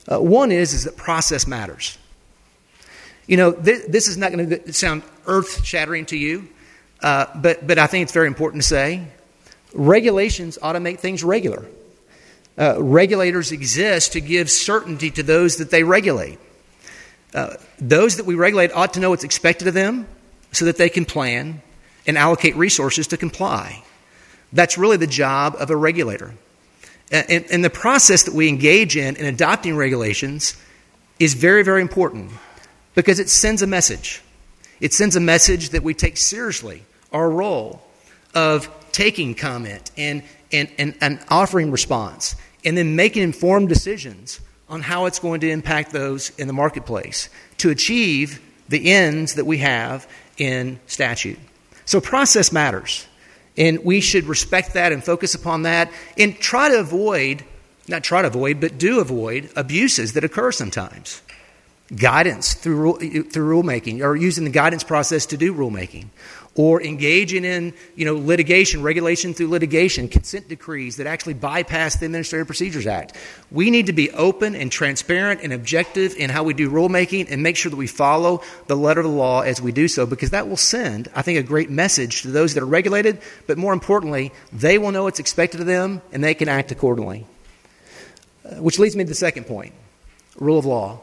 One is that process matters. You know, this is not going to sound earth-shattering to you, but I think it's very important to say. Regulations ought to make things regular. Regulators exist to give certainty to those that they regulate. Those that we regulate ought to know what's expected of them so that they can plan and allocate resources to comply. That's really the job of a regulator. And the process that we engage in adopting regulations is very, very important because it sends a message. It sends a message that we take seriously our role of taking comment and offering response and then making informed decisions on how it's going to impact those in the marketplace to achieve the ends that we have in statute. So process matters. And we should respect that and focus upon that and do avoid abuses that occur sometimes. Guidance through rulemaking, or using the guidance process to do rulemaking, or engaging in litigation, regulation through litigation, consent decrees that actually bypass the Administrative Procedures Act. We need to be open and transparent and objective in how we do rulemaking and make sure that we follow the letter of the law as we do so, because that will send, I think, a great message to those that are regulated, but more importantly, they will know what's expected of them and they can act accordingly. Which leads me to the second point, rule of law.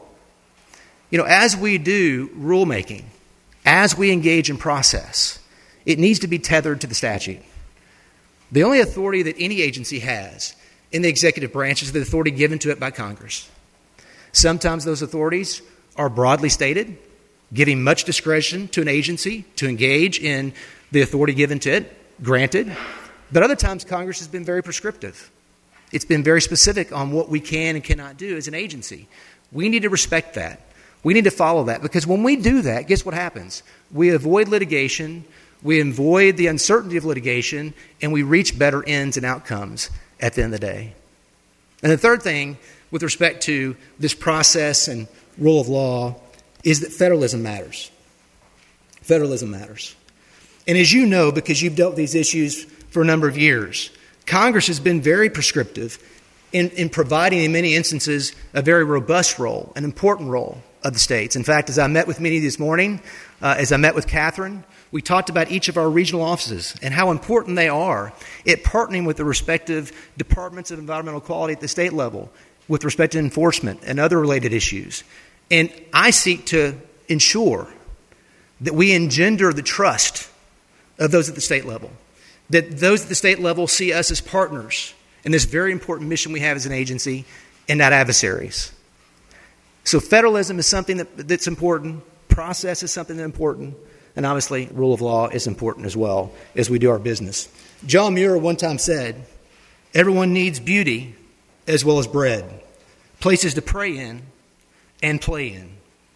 As we do rulemaking, as we engage in process, it needs to be tethered to the statute. The only authority that any agency has in the executive branch is the authority given to it by Congress. Sometimes those authorities are broadly stated, giving much discretion to an agency to engage in the authority given to it, granted. But other times Congress has been very prescriptive. It's been very specific on what we can and cannot do as an agency. We need to respect that. We need to follow that, because when we do that, guess what happens? We avoid litigation, we avoid the uncertainty of litigation, and we reach better ends and outcomes at the end of the day. And the third thing with respect to this process and rule of law is that federalism matters. Federalism matters. And as you know, because you've dealt with these issues for a number of years, Congress has been very prescriptive in providing, in many instances, a very robust role, an important role of the states. In fact, as I met with many this morning, as I met with Catherine, we talked about each of our regional offices and how important they are at partnering with the respective departments of environmental quality at the state level with respect to enforcement and other related issues. And I seek to ensure that we engender the trust of those at the state level, that those at the state level see us as partners in this very important mission we have as an agency and not adversaries. So federalism is something that's important. Process is something that's important. And obviously, rule of law is important as well as we do our business. John Muir one time said, everyone needs beauty as well as bread, places to pray in and play in.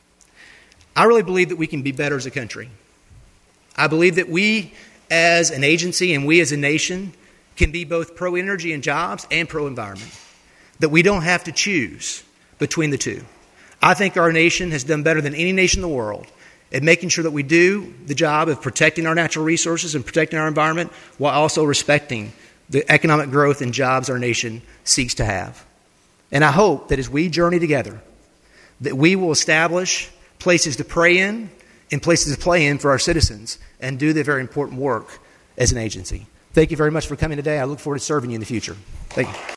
I really believe that we can be better as a country. I believe that we as an agency and we as a nation can be both pro-energy and jobs and pro-environment, that we don't have to choose between the two. I think our nation has done better than any nation in the world at making sure that we do the job of protecting our natural resources and protecting our environment while also respecting the economic growth and jobs our nation seeks to have. And I hope that as we journey together, that we will establish places to pray in and places to play in for our citizens and do the very important work as an agency. Thank you very much for coming today. I look forward to serving you in the future. Thank you.